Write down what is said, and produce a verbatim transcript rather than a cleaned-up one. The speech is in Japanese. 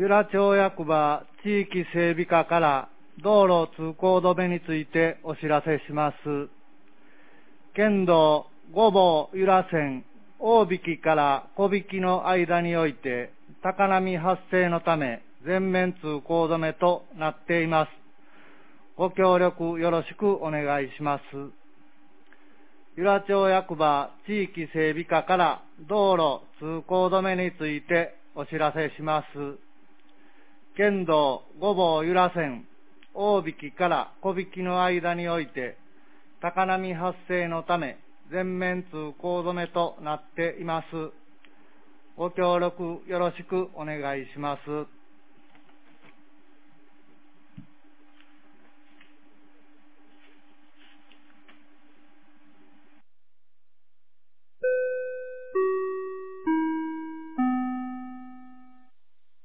由良町役場地域整備課から道路通行止めについてお知らせします。県道御坊由良線大引から小引の間において高波発生のため全面通行止めとなっています。ご協力よろしくお願いします。由良町役場地域整備課から道路通行止めについてお知らせします。県道御坊由良線大引から小引の間において高波発生のため全面通行止めとなっています。ご協力よろしくお願いします。